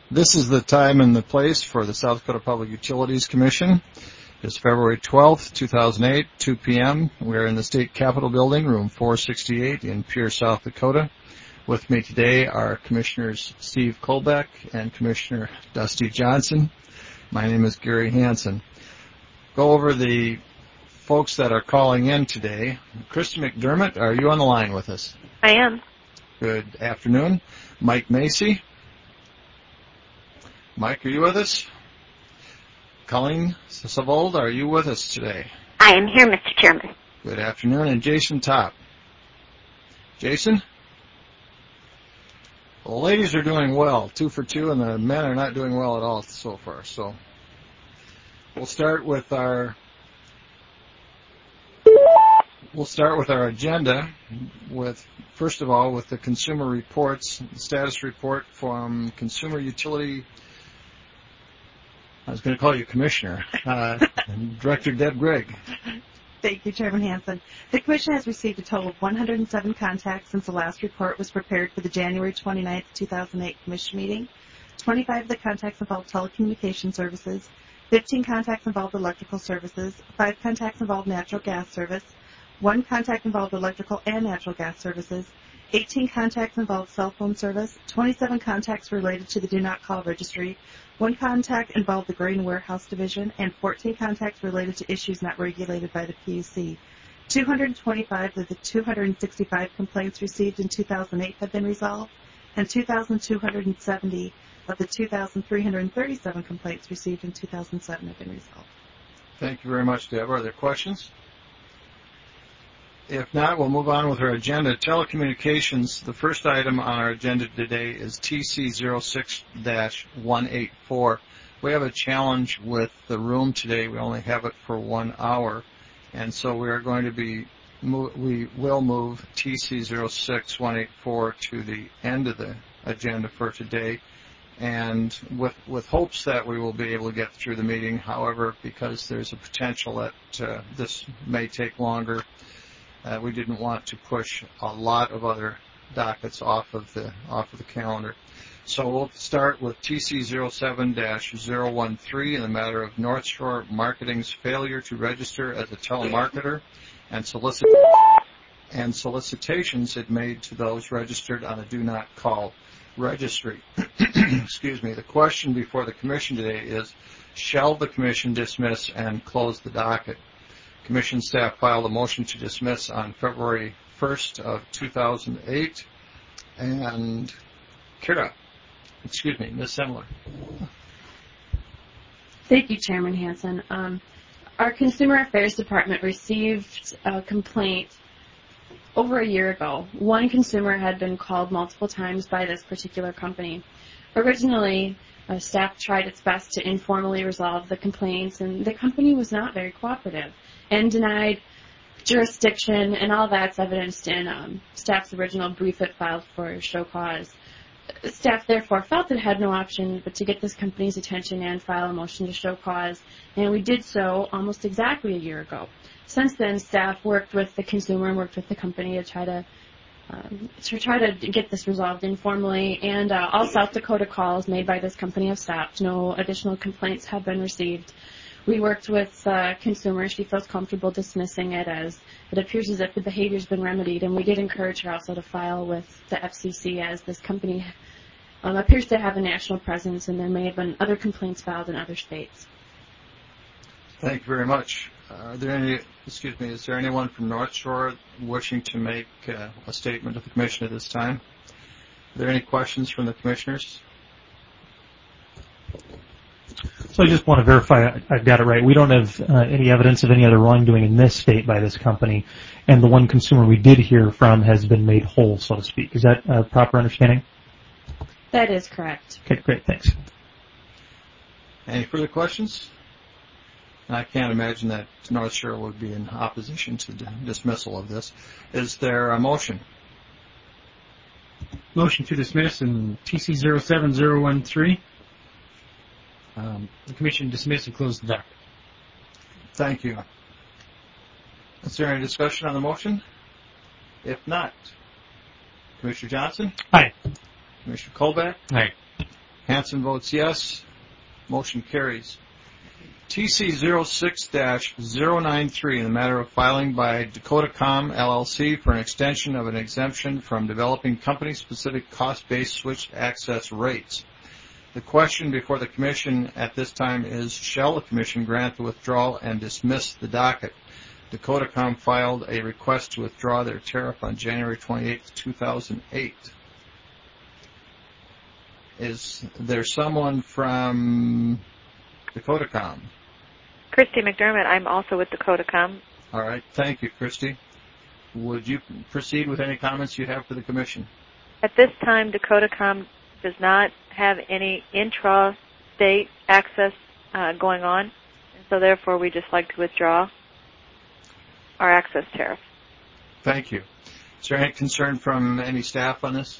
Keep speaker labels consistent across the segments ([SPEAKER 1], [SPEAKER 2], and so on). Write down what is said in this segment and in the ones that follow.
[SPEAKER 1] This is the time and the place for the South Dakota Public Utilities Commission. It's February 12th, 2008, 2 p.m. We're in the State Capitol Building, room 468 in Pierce, South Dakota. With me today are Commissioners Steve Kolbeck and Commissioner Dusty Johnson. My name is Gary Hansen. Go over the folks that are calling in today. Kristen McDermott, are you on the line with us?
[SPEAKER 2] I am.
[SPEAKER 1] Good afternoon. Mike Macy. Mike, are you with us? Colleen Savold, are you with us today?
[SPEAKER 2] I am here, Mr. Chairman.
[SPEAKER 1] Good afternoon. And Jason Topp. Jason? Well, the ladies are doing well, 2 for 2, and the men are not doing well at all so far. So we'll start with our agenda first of all, with the consumer reports, the status report from Consumer Utility. I was going to call you Commissioner, Director Deb Gregg.
[SPEAKER 3] Thank you, Chairman Hansen. The Commission has received a total of 107 contacts since the last report was prepared for the January 29, 2008 Commission meeting. 25 of the contacts involved telecommunication services, 15 contacts involved electrical services, 5 contacts involved natural gas service, 1 contact involved electrical and natural gas services, 18 contacts involved cell phone service, 27 contacts related to the Do Not Call registry, 1 contact involved the Grain Warehouse Division, and 14 contacts related to issues not regulated by the PUC. 225 of the 265 complaints received in 2008 have been resolved, and 2,270 of the 2,337 complaints received in 2007 have been resolved.
[SPEAKER 1] Thank you very much, Deb. Are there questions? If not, we'll move on with our agenda. Telecommunications, the first item on our agenda today is TC06-184. We have a challenge with the room today. We only have it for 1 hour, and so we are going to we will move TC06-184 to the end of the agenda for today, and with hopes that we will be able to get through the meeting. However, because there's a potential that this may take longer, we didn't want to push a lot of other dockets off of the calendar. So we'll start with TC07-013 in the matter of North Shore Marketing's failure to register as a telemarketer and solicitations it made to those registered on a Do Not Call registry. Excuse me. The question before the Commission today is, shall the Commission dismiss and close the docket? Commission staff filed a motion to dismiss on February 1st of 2008. And Ms. Semler.
[SPEAKER 4] Thank you, Chairman Hansen. Our Consumer Affairs Department received a complaint over a year ago. One consumer had been called multiple times by this particular company. Originally, staff tried its best to informally resolve the complaints, and the company was not very cooperative and denied jurisdiction, and all that's evidenced in staff's original brief it filed for show cause. Staff therefore felt it had no option but to get this company's attention and file a motion to show cause, and we did so almost exactly a year ago. Since then, staff worked with the consumer and worked with the company to try to get this resolved informally, and all South Dakota calls made by this company have stopped. No additional complaints have been received. We worked with consumer. She feels comfortable dismissing it as it appears as if the behavior's been remedied, and we did encourage her also to file with the FCC as this company appears to have a national presence, and there may have been other complaints filed in other states.
[SPEAKER 1] Thank you very much. Is there anyone from North Shore wishing to make a statement to the Commission at this time? Are there any questions from the Commissioners?
[SPEAKER 5] So I just want to verify I've got it right. We don't have any evidence of any other wrongdoing in this state by this company, and the one consumer we did hear from has been made whole, so to speak. Is that a proper understanding?
[SPEAKER 4] That is correct.
[SPEAKER 5] Okay, great. Thanks.
[SPEAKER 1] Any further questions? I can't imagine that North Shore would be in opposition to dismissal of this. Is there a motion?
[SPEAKER 6] Motion to dismiss in TC07013. The Commission dismiss and close the docket.
[SPEAKER 1] Thank you. Is there any discussion on the motion? If not, Commissioner Johnson?
[SPEAKER 5] Aye.
[SPEAKER 1] Commissioner Kolbeck?
[SPEAKER 6] Aye.
[SPEAKER 1] Hanson votes yes. Motion carries. TC 06-093 in the matter of filing by Dakotacom LLC for an extension of an exemption from developing company-specific cost-based switched access rates. The question before the Commission at this time is, shall the Commission grant the withdrawal and dismiss the docket? Dakotacom filed a request to withdraw their tariff on January 28, 2008. Is there someone from Dakotacom?
[SPEAKER 2] Christy McDermott. I'm also with Dakotacom.
[SPEAKER 1] All right. Thank you, Christy. Would you proceed with any comments you have for the Commission?
[SPEAKER 2] At this time, Dakotacom does not have any intra-state access going on, and so therefore we just like to withdraw our access tariff.
[SPEAKER 1] Thank you. Is there any concern from any staff on this?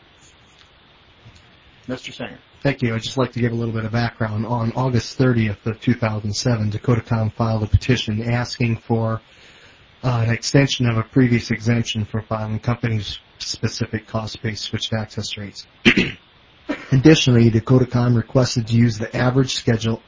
[SPEAKER 1] Mr. Singer.
[SPEAKER 7] Thank you. I'd just like to give a little bit of background. On August 30th of 2007, Dakotacom filed a petition asking for an extension of a previous exemption for filing company-specific cost-based switched access rates. Additionally, Dakotacom requested to use the average schedule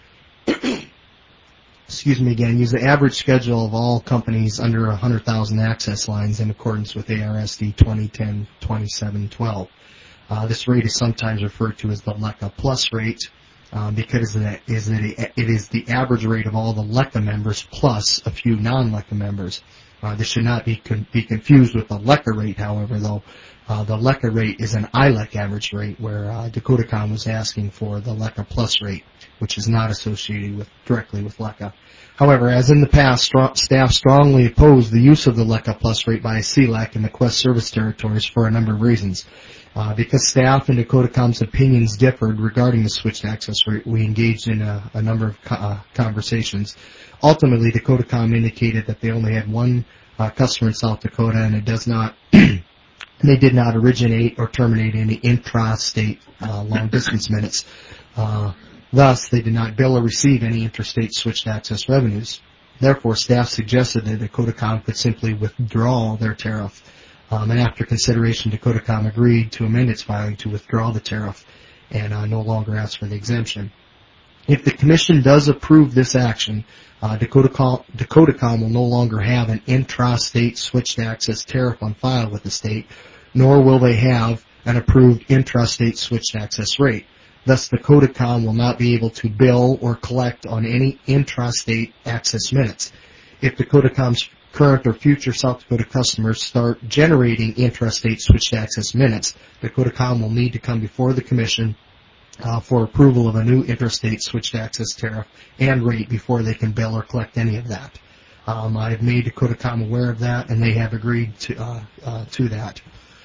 [SPEAKER 7] use the average schedule of all companies under 100,000 access lines in accordance with ARSD 2010-2712. This rate is sometimes referred to as the LECA Plus rate because it is the average rate of all the LECA members plus a few non-LECA members. This should not be confused with the LECA rate, however, though. The LECA rate is an ILEC average rate, where Dakotacom was asking for the LECA Plus rate, which is not associated directly with LECA. However, as in the past, staff strongly opposed the use of the LECA Plus rate by CLEC in the Quest service territories for a number of reasons. Because staff and Dakotacom's opinions differed regarding the switched access rate, we engaged in a number of conversations. Ultimately, Dakotacom indicated that they only had one customer in South Dakota, and it does not they did not originate or terminate any intra-state long-distance minutes. Thus, they did not bill or receive any interstate switched access revenues. Therefore, staff suggested that Dakotacom could simply withdraw their tariff. And after consideration, Dakotacom agreed to amend its filing to withdraw the tariff and no longer ask for the exemption. If the Commission does approve this action, Dakotacom will no longer have an intra-state switched access tariff on file with the state, nor will they have an approved intrastate switched access rate. Thus, Dakotacom will not be able to bill or collect on any intrastate access minutes. If Dakotacom's current or future South Dakota customers start generating intrastate switched access minutes, Dakotacom will need to come before the Commission for approval of a new interstate switched access tariff and rate before they can bill or collect any of that. I have made Dakotacom aware of that, and they have agreed to that.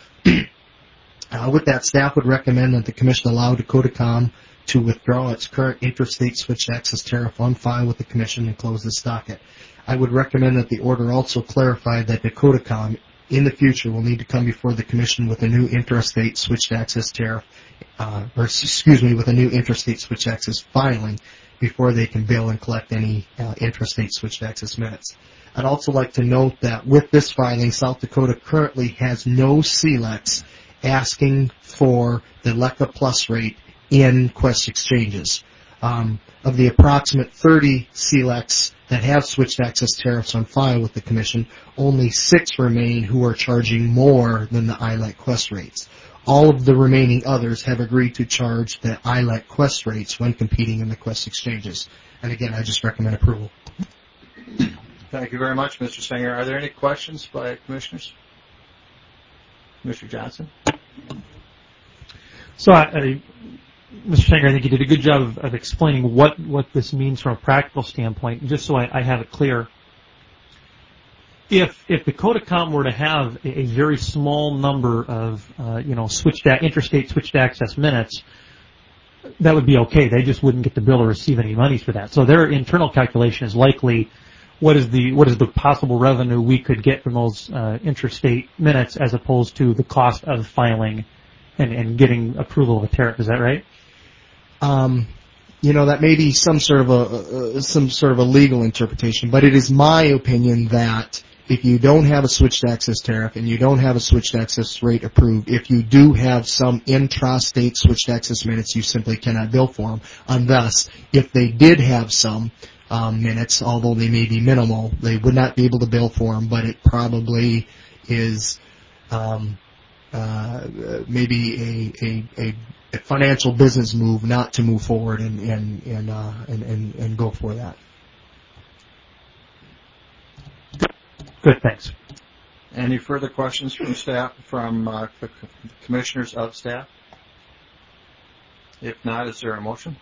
[SPEAKER 7] With that, staff would recommend that the Commission allow Dakotacom to withdraw its current interstate switched access tariff on file with the Commission and close this docket. I would recommend that the order also clarify that Dakotacom in the future will need to come before the Commission with a new interstate switched access tariff, with a new interstate switched access filing before they can bill and collect any interstate switched access minutes. I'd also like to note that with this filing, South Dakota currently has no CLECs asking for the LECA Plus rate in Quest exchanges. Of the approximate 30 CLECs that have switched access tariffs on file with the Commission, only 6 remain who are charging more than the ILEC Quest rates. All of the remaining others have agreed to charge the ILEC Quest rates when competing in the Quest exchanges. And again, I just recommend approval.
[SPEAKER 1] Thank you very much, Mr. Singer. Are there any questions by Commissioners? Mr. Johnson?
[SPEAKER 5] So, Mr. Singer, I think you did a good job of explaining what this means from a practical standpoint. And just so I have it clear, if Dakotacom were to have a very small number of interstate switched access minutes, that would be okay. They just wouldn't get the bill or receive any money for that. So their internal calculation is likely what is the possible revenue we could get from those interstate minutes as opposed to the cost of filing and getting approval of a tariff. Is that right?
[SPEAKER 7] That may be some sort of a legal interpretation, but it is my opinion that if you don't have a switched access tariff and you don't have a switched access rate approved, if you do have some intrastate switched access minutes, you simply cannot bill for them. And thus, if they did have some minutes, although they may be minimal, they would not be able to bill for them, but it probably is maybe a financial business move not to move forward and go for that.
[SPEAKER 5] Good, thanks.
[SPEAKER 1] Any further questions from staff, from the commissioners of staff? If not, is there a motion?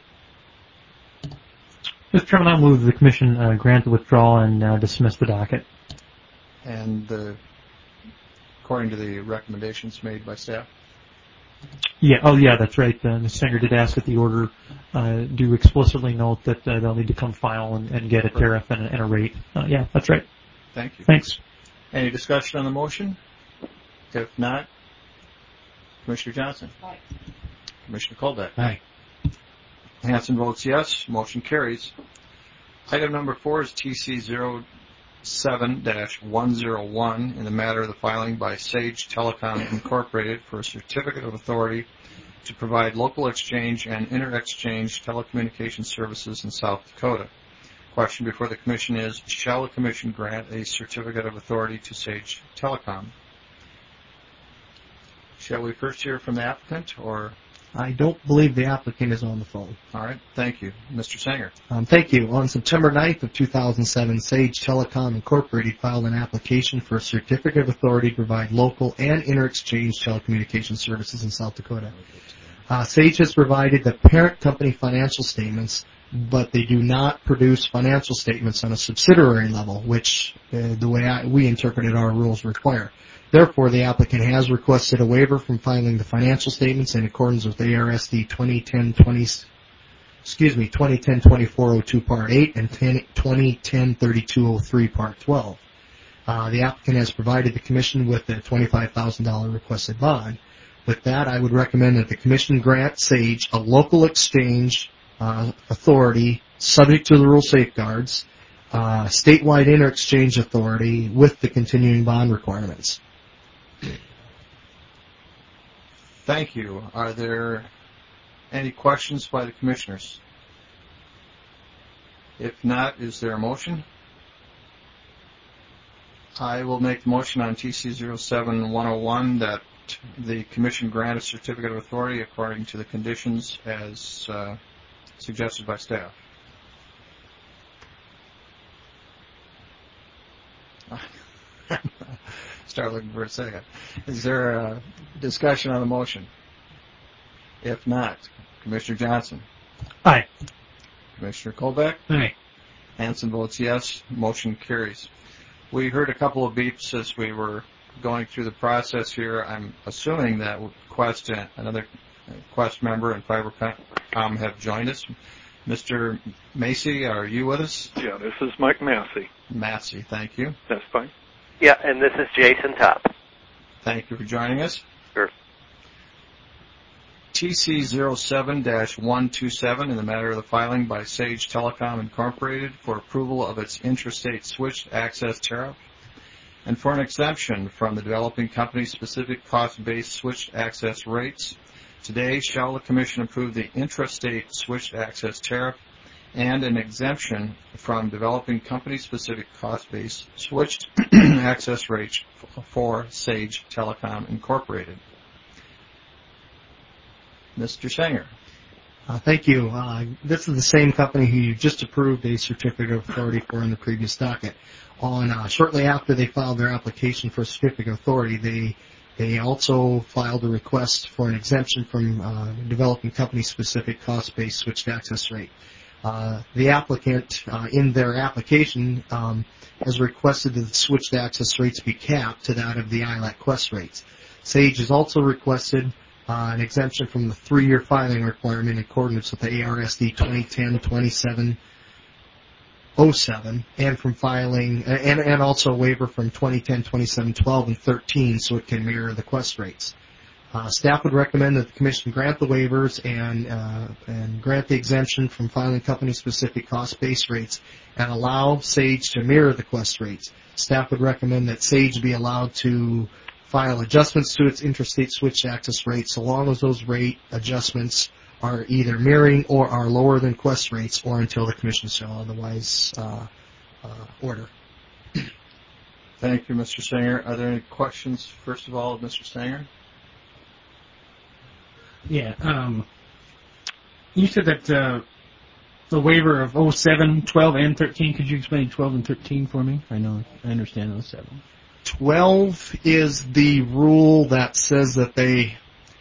[SPEAKER 5] Mr. Chairman, I'll move the commission grant the withdrawal and dismiss the docket.
[SPEAKER 1] And according to the recommendations made by staff?
[SPEAKER 5] Yeah, that's right. Ms. Sanger did ask that the order do explicitly note that they'll need to come file and get a tariff and a rate. Yeah, that's right.
[SPEAKER 1] Thank you.
[SPEAKER 5] Thanks.
[SPEAKER 1] Any discussion on the motion? If not, Commissioner Johnson.
[SPEAKER 4] Aye.
[SPEAKER 1] Commissioner Colbeck.
[SPEAKER 6] Aye.
[SPEAKER 1] Hanson votes yes. Motion carries. Item number 4 is TC 07-101 in the matter of the filing by Sage Telecom Incorporated for a certificate of authority to provide local exchange and inter-exchange telecommunications services in South Dakota. Question before the Commission is, shall the Commission grant a certificate of authority to Sage Telecom? Shall we first hear from the applicant, or?
[SPEAKER 7] I don't believe the applicant is on the phone.
[SPEAKER 1] All right, thank you. Mr. Sanger.
[SPEAKER 7] Thank you. On September 9th of 2007, Sage Telecom Incorporated filed an application for a certificate of authority to provide local and inter-exchange telecommunications services in South Dakota. Sage has provided the parent company financial statements, but they do not produce financial statements on a subsidiary level, which the way we interpreted our rules require. Therefore, the applicant has requested a waiver from filing the financial statements in accordance with ARSD 2010-2402 Part 8 and 2010-3203 Part 12. The applicant has provided the Commission with a $25,000 requested bond. With that, I would recommend that the Commission grant Sage a local exchange authority subject to the rule safeguards, statewide inter-exchange authority with the continuing bond requirements.
[SPEAKER 1] Thank you. Are there any questions by the Commissioners? If not, is there a motion? I will make the motion on TC 07-101 that the Commission grant a certificate of authority according to the conditions as suggested by staff. Start looking for a second. Is there a discussion on the motion? If not, Commissioner Johnson.
[SPEAKER 5] Aye.
[SPEAKER 1] Commissioner Colbeck.
[SPEAKER 6] Aye.
[SPEAKER 1] Hanson votes yes. Motion carries. We heard a couple of beeps as we were going through the process here. I'm assuming that another Quest member and Fibercom have joined us. Mr. Massey, are you with us?
[SPEAKER 8] Yeah, this is Mike Massey.
[SPEAKER 1] Massey, thank you.
[SPEAKER 8] That's fine.
[SPEAKER 9] Yeah, and this is Jason Topp.
[SPEAKER 1] Thank you for joining us.
[SPEAKER 9] Sure.
[SPEAKER 1] TC 07-127 in the matter of the filing by Sage Telecom Incorporated for approval of its intrastate switched access tariff and for an exemption from the developing company's specific cost-based switched access rates. Today, shall the Commission approve the intrastate switched access tariff and an exemption from developing company-specific cost-based switched access rates for Sage Telecom Incorporated? Mr. Sanger.
[SPEAKER 7] Thank you. This is the same company who you just approved a certificate of authority for in the previous docket. Shortly after they filed their application for a certificate of authority, they also filed a request for an exemption from developing company-specific cost-based switched access rate. The applicant, in their application, has requested that the switched access rates be capped to that of the ILAC Quest rates. Sage has also requested an exemption from the 3-year filing requirement in accordance with the ARSD 2010-2707 and from filing, and also a waiver from 2010-2712 and 13 so it can mirror the Quest rates. Staff would recommend that the Commission grant the waivers and grant the exemption from filing company-specific cost-based rates and allow SAGE to mirror the Quest rates. Staff would recommend that SAGE be allowed to file adjustments to its interstate switch access rates so long as those rate adjustments are either mirroring or are lower than Quest rates or until the Commission shall otherwise order.
[SPEAKER 1] Thank you, Mr. Sanger. Are there any questions, first of all, of Mr. Sanger?
[SPEAKER 6] Yeah. You said that the waiver of 07, 12, and 13. Could you explain 12 and 13 for me? I understand 07.
[SPEAKER 7] 12 is the rule that says that they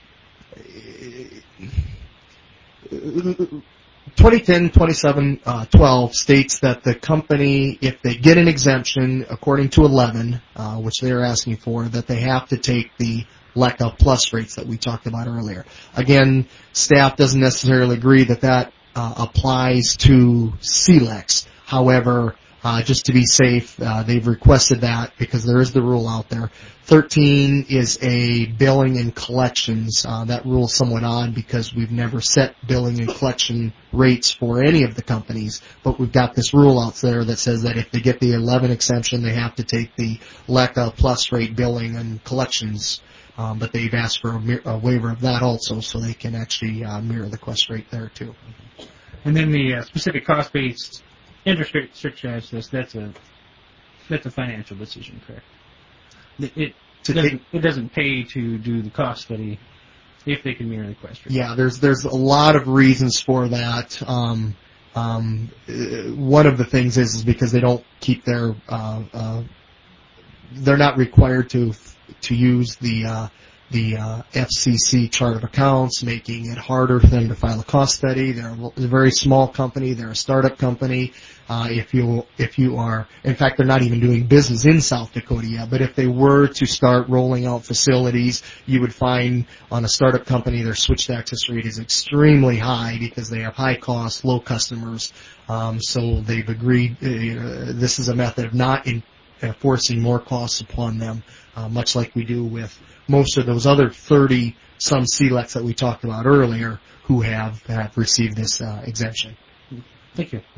[SPEAKER 7] 2010-27-12 states that the company, if they get an exemption according to 11, which they are asking for, that they have to take the LECA plus rates that we talked about earlier. Again, staff doesn't necessarily agree that applies to CLEX. However, just to be safe, they've requested that because there is the rule out there. 13 is a billing and collections. That rule is somewhat odd because we've never set billing and collection rates for any of the companies, but we've got this rule out there that says that if they get the 11 exemption, they have to take the LECA plus rate billing and collections. But they've asked for a waiver of that also, so they can actually mirror the Quest rate there too.
[SPEAKER 6] And then the specific cost-based interest rate surcharge, that's a financial decision, correct? It doesn't pay to do the cost study if they can mirror the Quest rate.
[SPEAKER 7] Yeah, there's a lot of reasons for that. One of the things is because they don't keep their they're not required to use the FCC chart of accounts, making it harder for them to file a cost study. They're a very small company. They're a startup company. If you are, in fact, they're not even doing business in South Dakota yet. But if they were to start rolling out facilities, you would find on a startup company their switched access rate is extremely high because they have high costs, low customers. So they've agreed. This is a method of not forcing more costs upon them, much like we do with most of those other 30-some CLECs that we talked about earlier who have received this exemption.
[SPEAKER 6] Thank you.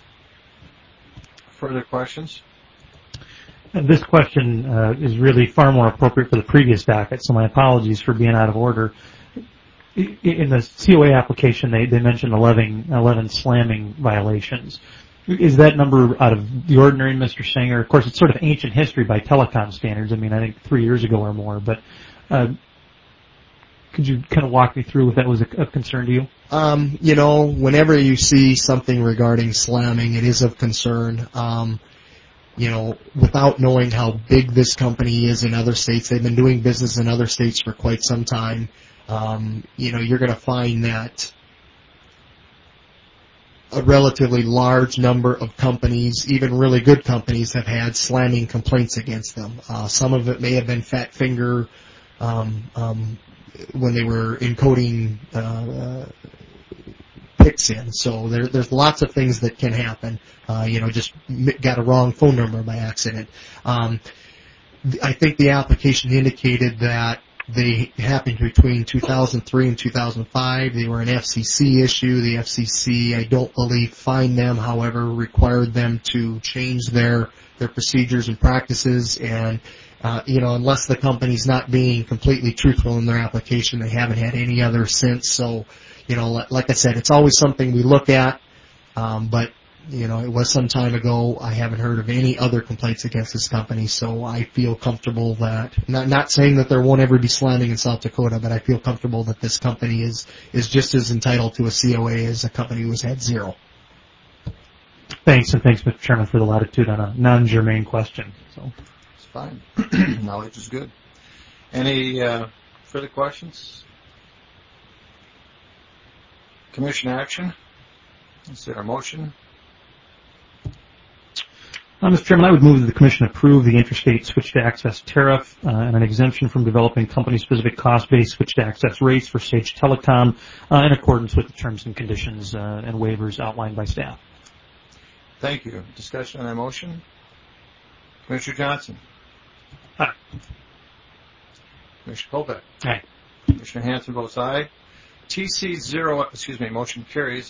[SPEAKER 1] Further questions?
[SPEAKER 5] And this question is really far more appropriate for the previous docket, so my apologies for being out of order. In the COA application, they mentioned 11 slamming violations. Is that number out of the ordinary, Mr. Sanger? Of course, it's sort of ancient history by telecom standards. I mean, I think 3 years ago or more. But could you kind of walk me through if that was of concern to you?
[SPEAKER 7] Whenever you see something regarding slamming, it is of concern. Without knowing how big this company is in other states, they've been doing business in other states for quite some time. You're going to find that a relatively large number of companies, even really good companies, have had slamming complaints against them. Some of it may have been fat finger when they were encoding PICs in. So there's lots of things that can happen. Just got a wrong phone number by accident. I think the application indicated that they happened between 2003 and 2005. They were an FCC issue. The FCC, I don't believe, fined them, however, required them to change their procedures and practices. And, unless the company's not being completely truthful in their application, they haven't had any other since. So, like I said, it's always something we look at, but it was some time ago. I haven't heard of any other complaints against this company, so I feel comfortable that, not saying that there won't ever be slamming in South Dakota, but I feel comfortable that this company is just as entitled to a COA as a company who's had zero.
[SPEAKER 5] Thanks, and thanks, Mr. Chairman, for the latitude on a non-germane question. So
[SPEAKER 1] It's fine. Knowledge is good. Any further questions? Commission action? Is there a motion?
[SPEAKER 5] Mr. Chairman, I would move that the Commission approve the interstate switched-to-access tariff and an exemption from developing company-specific cost-based switched-to-access rates for Sage Telecom in accordance with the terms and conditions and waivers outlined by staff.
[SPEAKER 1] Thank you. Discussion on that motion? Commissioner Johnson?
[SPEAKER 5] Aye.
[SPEAKER 1] Commissioner Kolbeck?
[SPEAKER 5] Aye.
[SPEAKER 1] Commissioner Hanson votes aye. Motion carries.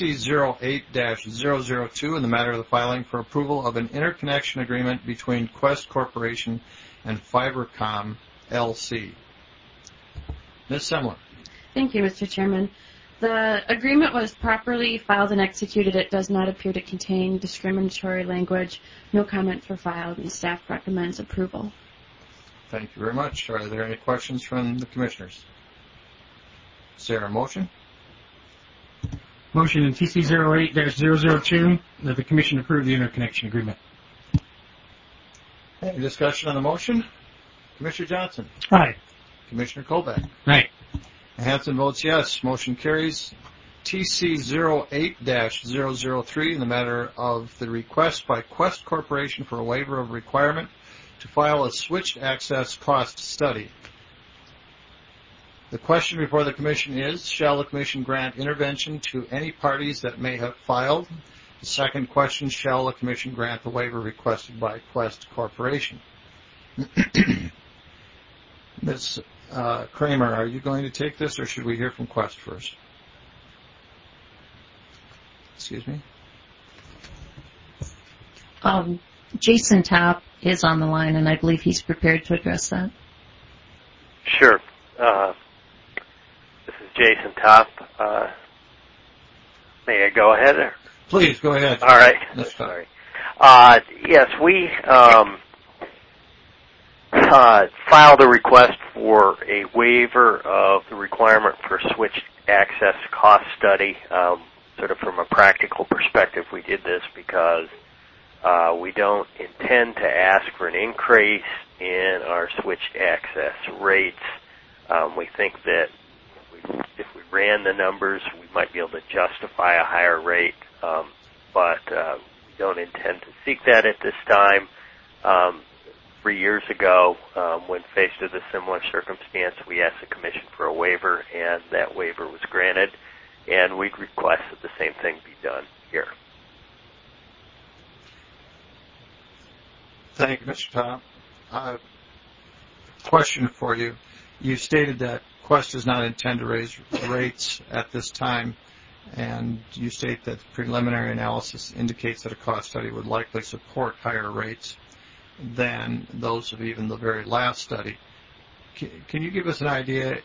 [SPEAKER 1] TC08-002 in the matter of the filing for approval of an interconnection agreement between Quest Corporation and Fibercom LC. Ms. Semler.
[SPEAKER 4] Thank you, Mr. Chairman. The agreement was properly filed and executed. It does not appear to contain discriminatory language. No comments were filed, and staff recommends approval.
[SPEAKER 1] Thank you very much. Are there any questions from the commissioners? Is there a motion?
[SPEAKER 6] Motion in TC08-002 that the Commission approve the interconnection agreement.
[SPEAKER 1] Any discussion on the motion? Commissioner Johnson.
[SPEAKER 5] Aye.
[SPEAKER 1] Commissioner Kolbeck.
[SPEAKER 6] Aye.
[SPEAKER 1] Hanson votes yes. Motion carries. TC08-003 in the matter of the request by Quest Corporation for a waiver of requirement to file a switched access cost study. The question before the Commission is, shall the Commission grant intervention to any parties that may have filed? The second question, shall the Commission grant the waiver requested by Quest Corporation? Ms. Kramer, are you going to take this, or should we hear from Quest first? Excuse me?
[SPEAKER 8] Jason Topp is on the line, and I believe he's prepared to address that.
[SPEAKER 9] Sure. This is Jason Topp. May I go ahead? Or?
[SPEAKER 1] Please, go ahead.
[SPEAKER 9] All right.
[SPEAKER 1] That's fine.
[SPEAKER 9] Sorry. Yes, we filed a request for a waiver of the requirement for switched access cost study. Sort of from a practical perspective, we did this because we don't intend to ask for an increase in our switched access rates. We think that if we ran the numbers, we might be able to justify a higher rate, but we don't intend to seek that at this time. 3 years ago, when faced with a similar circumstance, we asked the Commission for a waiver, and that waiver was granted, and we'd request that the same thing be done here.
[SPEAKER 1] Thank you, Mr. Topp. Question for you. You stated that Quest does not intend to raise rates at this time, and you state that the preliminary analysis indicates that a cost study would likely support higher rates than those of even the very last study. Can you give us an idea?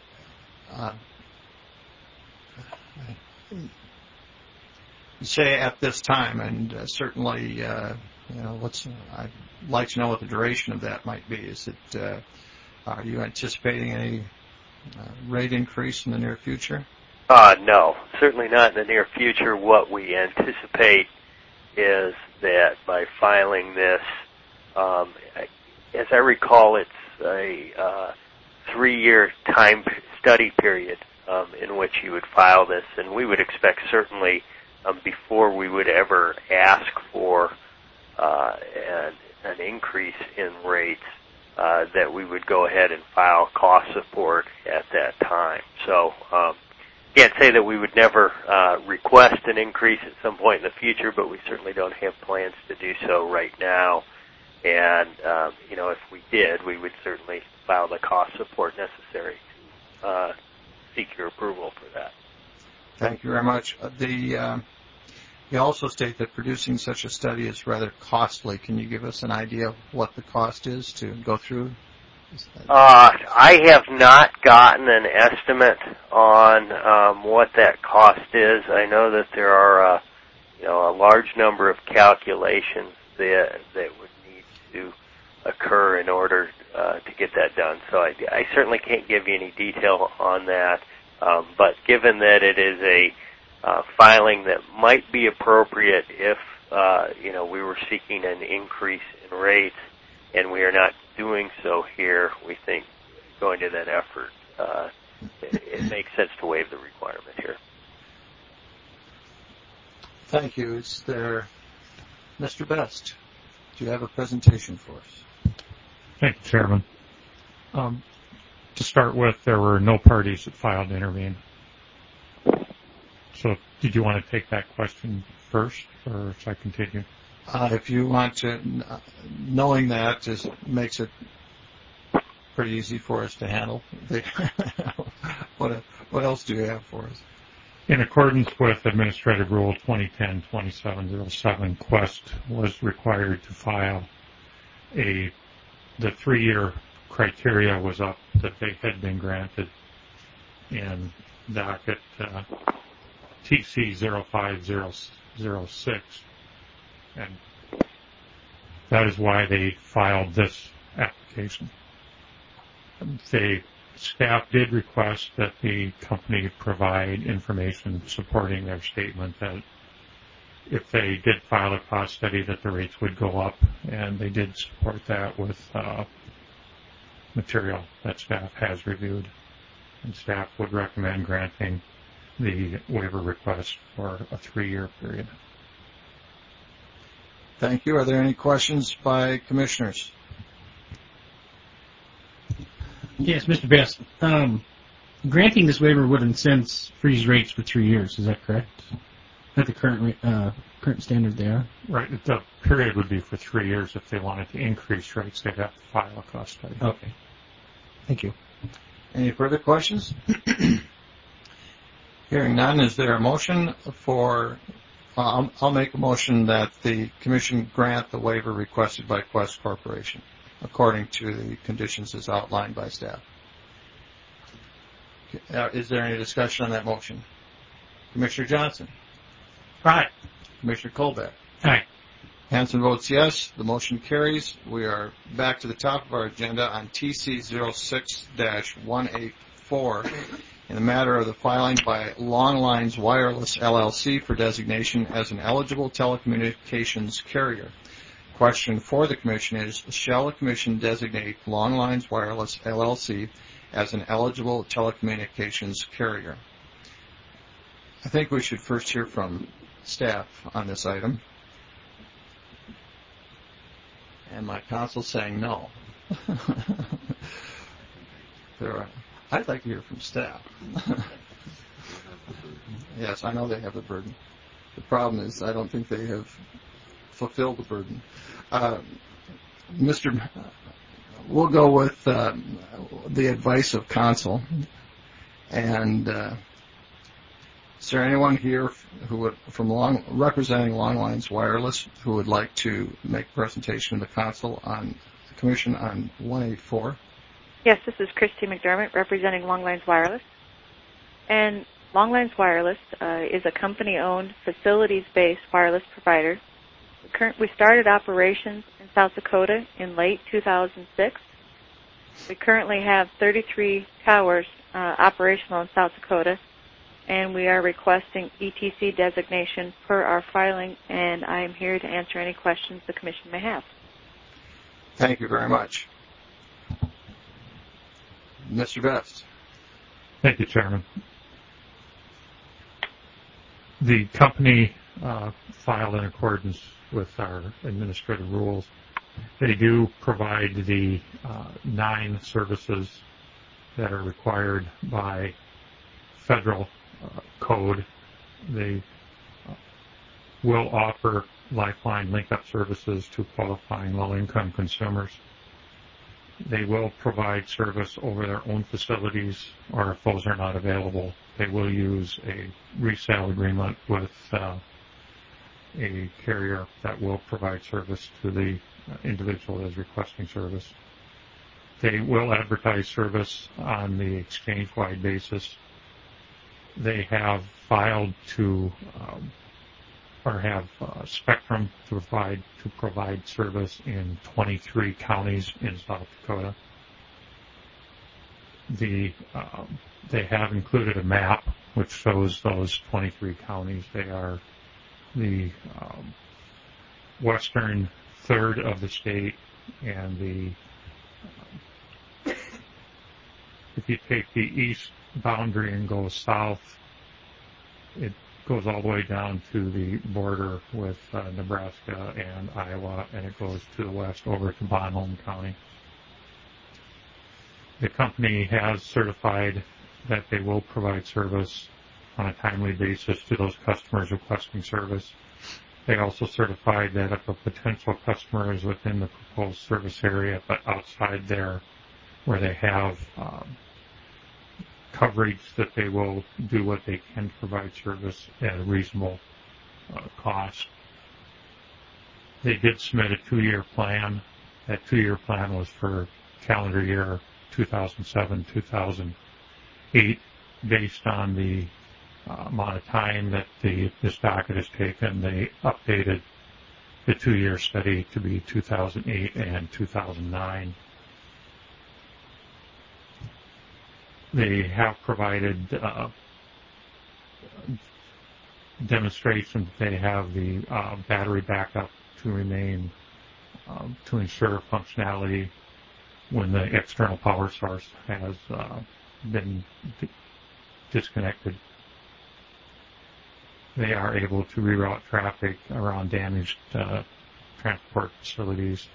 [SPEAKER 1] Say at this time, and certainly, I'd like to know what the duration of that might be. Is it? Are you anticipating any rate increase in the near future?
[SPEAKER 9] No, certainly not in the near future. What we anticipate is that by filing this, as I recall, it's a 3-year time study period in which you would file this, and we would expect certainly before we would ever ask for an increase in rates, that we would go ahead and file cost support at that time. So can't say that we would never request an increase at some point in the future, but we certainly don't have plans to do so right now. And, if we did, we would certainly file the cost support necessary to seek your approval for that.
[SPEAKER 1] Thank you very much. You also state that producing such a study is rather costly. Can you give us an idea of what the cost is to go through?
[SPEAKER 9] I have not gotten an estimate on what that cost is. I know that there are a large number of calculations that would need to occur in order to get that done. So I certainly can't give you any detail on that. But given that it is a filing that might be appropriate if we were seeking an increase in rates, and we are not doing so here, we think going to that effort, it makes sense to waive the requirement here.
[SPEAKER 1] Thank you. Is there Mr. Best? Do you have a presentation for us?
[SPEAKER 10] Thank you, Chairman. To start with, there were no parties that filed to intervene. So did you want to take that question first, or should I continue?
[SPEAKER 1] If you want to, knowing that just makes it pretty easy for us to handle. What else do you have for us?
[SPEAKER 10] In accordance with Administrative Rule 2010-2707, Quest was required to file the 3-year criteria was up that they had been granted in docket TC 05006, and that is why they filed this application. Staff did request that the company provide information supporting their statement that if they did file a cost study that the rates would go up, and they did support that with material that staff has reviewed, and staff would recommend granting the waiver request for a 3-year period.
[SPEAKER 1] Thank you. Are there any questions by commissioners?
[SPEAKER 6] Yes, Mr. Best. Granting this waiver would, in a sense, freeze rates for 3 years. Is that correct? At the current standard they are?
[SPEAKER 10] Right. The period would be for 3 years. If they wanted to increase rates, they'd have to file a cost study.
[SPEAKER 6] Okay. Thank you.
[SPEAKER 1] Any further questions? Hearing none, is there a motion for... I'll make a motion that the Commission grant the waiver requested by Quest Corporation, according to the conditions as outlined by staff. Is there any discussion on that motion? Commissioner Johnson?
[SPEAKER 6] Aye.
[SPEAKER 1] Commissioner Colbeck?
[SPEAKER 6] Aye.
[SPEAKER 1] Hanson votes yes. The motion carries. We are back to the top of our agenda on TC 06-184 in the matter of the filing by Long Lines Wireless LLC for designation as an eligible telecommunications carrier. Question for the Commission is, shall the Commission designate Long Lines Wireless LLC as an eligible telecommunications carrier? I think we should first hear from staff on this item. And my counsel saying no. I'd like to hear from staff. Yes, I know they have the burden. The problem is I don't think they have fulfilled the burden. We'll go with the advice of counsel. And is there anyone here representing Long Lines Wireless who would like to make a presentation to the council on the Commission on 184?
[SPEAKER 2] Yes, this is Christy McDermott representing Long Lines Wireless. And Long Lines Wireless is a company-owned, facilities-based wireless provider. We started operations in South Dakota in late 2006. We currently have 33 towers operational in South Dakota, and we are requesting ETC designation per our filing, and I am here to answer any questions the Commission may have.
[SPEAKER 1] Thank you very much. Mr. Best.
[SPEAKER 10] Thank you, Chairman. The company filed in accordance with our administrative rules. They do provide the 9 services that are required by federal code. They will offer Lifeline link-up services to qualifying low-income consumers. They will provide service over their own facilities, or if those are not available, they will use a resale agreement with a carrier that will provide service to the individual that is requesting service. They will advertise service on the exchange-wide basis. They have filed to or have spectrum to provide service in 23 counties in South Dakota. They have included a map which shows those 23 counties. They are the western third of the state, and if you take the east boundary and go south, it goes all the way down to the border with Nebraska and Iowa, and it goes to the west over to Bonhomme County. The company has certified that they will provide service on a timely basis to those customers requesting service. They also certified that if a potential customer is within the proposed service area but outside there where they have coverage that they will do what they can to provide service at a reasonable cost. They did submit a 2-year plan. That 2-year plan was for calendar year 2007-2008, based on the amount of time that this docket has taken. They updated the 2-year study to be 2008 and 2009. They have provided demonstrations that they have the battery backup to remain to ensure functionality when the external power source has been disconnected. They are able to reroute traffic around damaged transport facilities.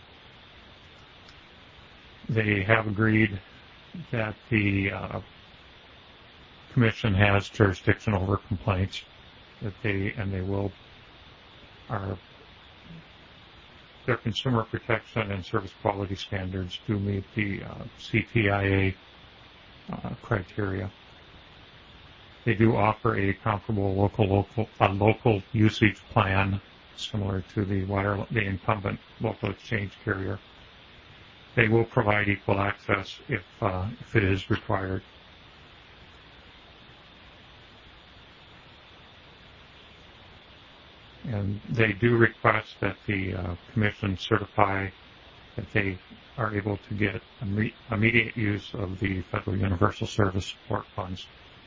[SPEAKER 10] They have agreed that the Commission has jurisdiction over complaints, that their consumer protection and service quality standards do meet the CTIA criteria. They do offer a comparable local usage plan similar to the incumbent local exchange carrier. They will provide equal access if it is required. And they do request that the Commission certify that they are able to get immediate use of the Federal Universal Service Support Funds.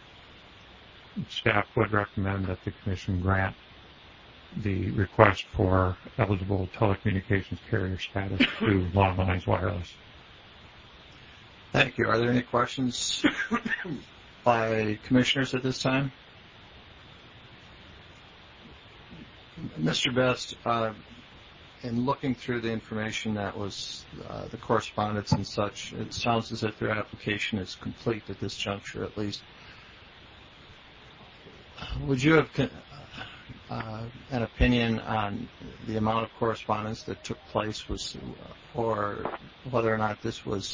[SPEAKER 10] Staff would recommend that the Commission grant the request for eligible telecommunications carrier status to Long Lines Wireless.
[SPEAKER 1] Thank you. Are there any questions by commissioners at this time? Mr. Best, in looking through the information that was the correspondence and such, it sounds as if their application is complete at this juncture, at least. Would you have an opinion on the amount of correspondence that took place, or whether or not this was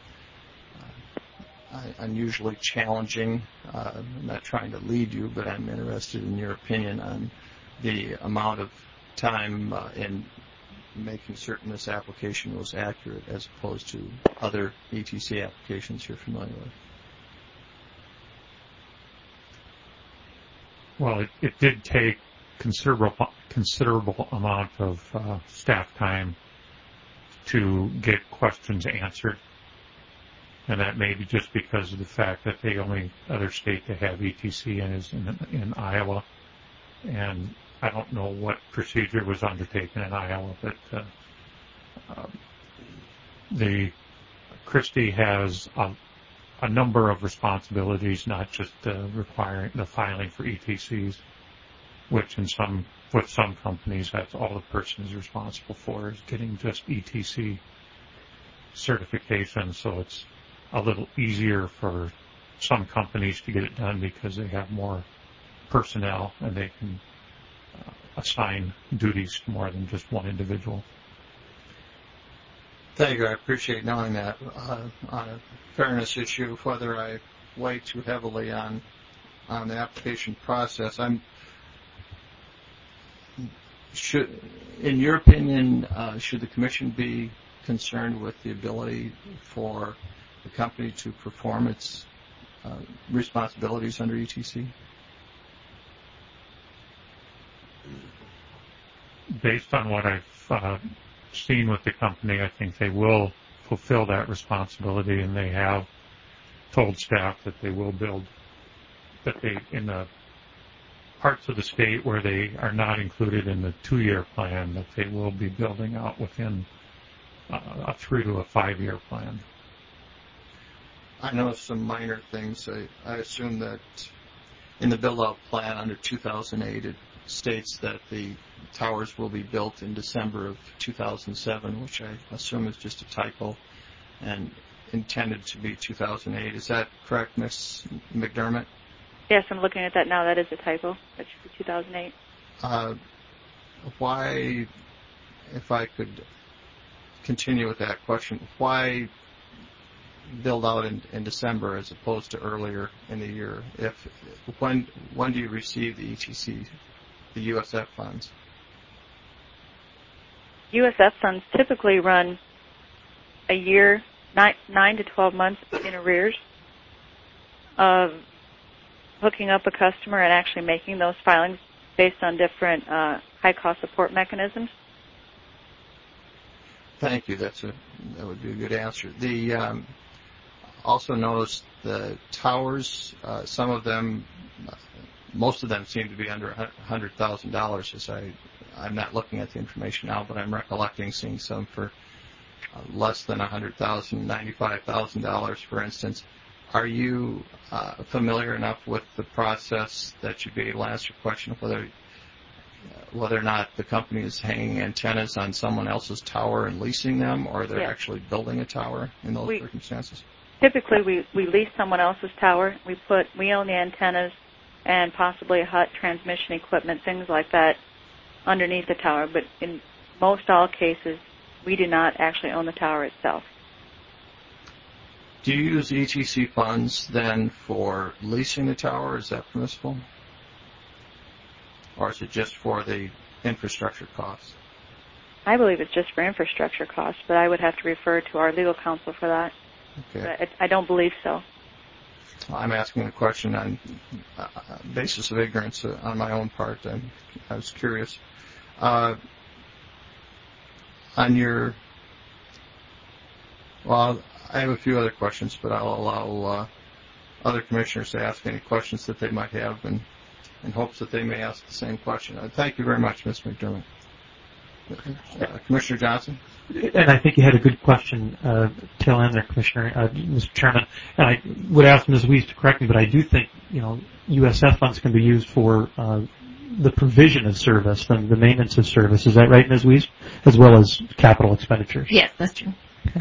[SPEAKER 1] unusually challenging? I'm not trying to lead you, but I'm interested in your opinion on the amount of time in making certain this application was accurate as opposed to other ETC applications you're familiar with.
[SPEAKER 10] Well, it did take considerable amount of staff time to get questions answered, and that may be just because of the fact that the only other state to have ETC is in Iowa, and I don't know what procedure was undertaken in Iowa, but the Christie has a number of responsibilities, not just requiring the filing for ETCs, which some companies, that's all the person is responsible for, is getting just ETC certification. So it's a little easier for some companies to get it done because they have more personnel and they can assign duties to more than just one individual.
[SPEAKER 1] Thank you. I appreciate knowing that. On a fairness issue, whether I weigh too heavily on the application process, in your opinion, should the Commission be concerned with the ability for the company to perform its responsibilities under ETC?
[SPEAKER 10] Based on what I've seen with the company, I think they will fulfill that responsibility, and they have told staff that they will build, that they, in the parts of the state where they are not included in the 2-year plan, that they will be building out within a 3 to a 5-year plan.
[SPEAKER 1] I know some minor things. I assume that in the build-out plan under 2008, it states that the towers will be built in December of 2007, which I assume is just a typo and intended to be 2008. Is that correct, Ms. McDermott?
[SPEAKER 2] Yes, I'm looking at that now. That is a typo. That should be 2008.
[SPEAKER 1] Why, if I could continue with that question, why billed out in December as opposed to earlier in the year? When do you receive the ETC, the USF funds?
[SPEAKER 2] USF funds typically run a year, 9 to 12 months in arrears of hooking up a customer and actually making those filings based on different high-cost support mechanisms.
[SPEAKER 1] Thank you. That would be a good answer. Also noticed the towers. Some of them, most of them seem to be under $100,000. I'm not looking at the information now, but I'm recollecting seeing some for less than $100,000, $95,000, for instance. Are you familiar enough with the process that you'd be able to answer your question of whether or not the company is hanging antennas on someone else's tower and leasing them, or they're actually building a tower in those circumstances?
[SPEAKER 2] Typically, we lease someone else's tower. We own the antennas and possibly a hut, transmission equipment, things like that underneath the tower. But in most all cases, we do not actually own the tower itself.
[SPEAKER 1] Do you use ETC funds then for leasing the tower? Is that permissible? Or is it just for the infrastructure costs?
[SPEAKER 2] I believe it's just for infrastructure costs, but I would have to refer to our legal counsel for that.
[SPEAKER 1] Okay.
[SPEAKER 2] But I don't believe so.
[SPEAKER 1] I'm asking a question on basis of ignorance on my own part. I was curious. I have a few other questions, but I'll allow other commissioners to ask any questions that they might have in hopes that they may ask the same question. Thank you very much, Ms. McDermott. Commissioner Johnson?
[SPEAKER 5] And I think you had a good question, tail end there, Commissioner, Mr. Chairman. And I would ask Ms. Weiss to correct me, but I do think, USF funds can be used for the provision of service, the maintenance of service. Is that right, Ms. Weiss? As well as capital expenditures?
[SPEAKER 8] Yes, that's true.
[SPEAKER 5] Okay.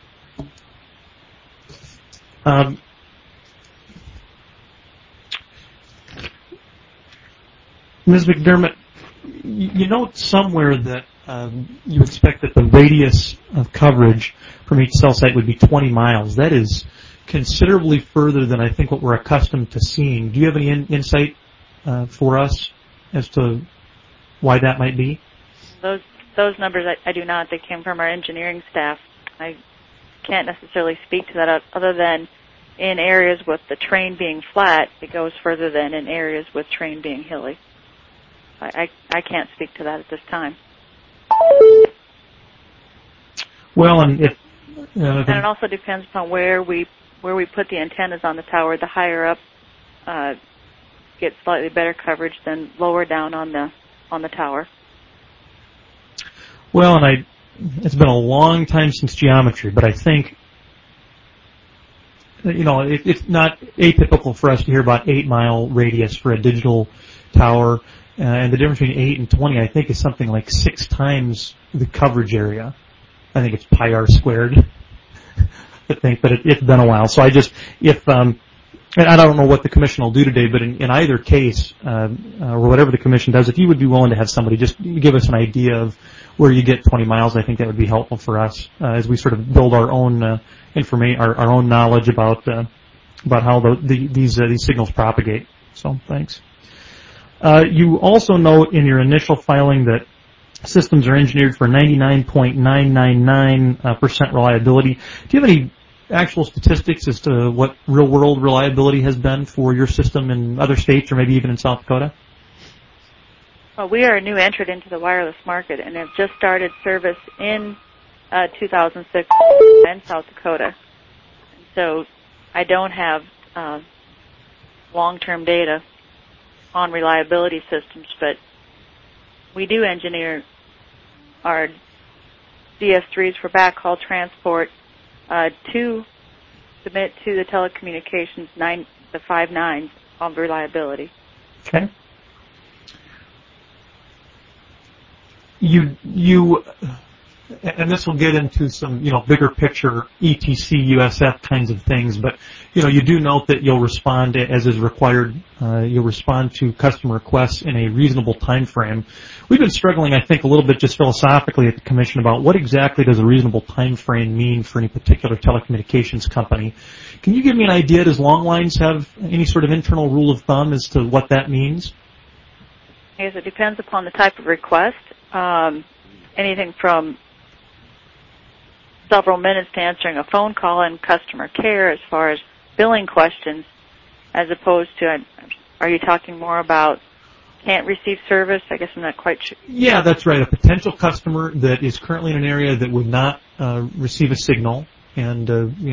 [SPEAKER 5] Ms. McDermott, you note somewhere that you expect that the radius of coverage from each cell site would be 20 miles. That is considerably further than I think what we're accustomed to seeing. Do you have any insight for us as to why that might be?
[SPEAKER 2] Those numbers, I do not. They came from our engineering staff. I can't necessarily speak to that other than in areas with the terrain being flat, it goes further than in areas with terrain being hilly. I can't speak to that at this time.
[SPEAKER 5] Well, and
[SPEAKER 2] it also depends upon where we put the antennas on the tower. The higher up get slightly better coverage than lower down on the tower.
[SPEAKER 5] Well, and it's been a long time since geometry, but I think it's not atypical for us to hear about 8-mile radius for a digital tower. And the difference between 8 and 20, I think, is something like 6 times the coverage area. I think it's pi r squared, I think, but it's been a while. So and I don't know what the commission will do today, but in either case, or whatever the commission does, if you would be willing to have somebody just give us an idea of where you get 20 miles, I think that would be helpful for us as we sort of build our own information, our own knowledge about how these signals propagate. So, thanks. You also note in your initial filing that systems are engineered for 99.999% reliability. Do you have any actual statistics as to what real-world reliability has been for your system in other states or maybe even in South Dakota?
[SPEAKER 2] Well, we are a new entrant into the wireless market and have just started service in 2006 in South Dakota. And so I don't have long-term data on reliability systems, but we do engineer our DS3s for backhaul transport to submit to the telecommunications the 5 nines on reliability.
[SPEAKER 5] Okay. and this will get into some, bigger picture ETC, USF kinds of things, but, you do note that you'll respond as is required. You'll respond to customer requests in a reasonable time frame. We've been struggling, I think, a little bit just philosophically at the Commission about what exactly does a reasonable time frame mean for any particular telecommunications company. Can you give me an idea? Does Longlines have any sort of internal rule of thumb as to what that means?
[SPEAKER 2] I guess it depends upon the type of request. Anything from several minutes to answering a phone call in customer care as far as billing questions, as opposed to, are you talking more about can't receive service? I guess I'm not quite sure.
[SPEAKER 5] Yeah, that's right. A potential customer that is currently in an area that would not receive a signal. And,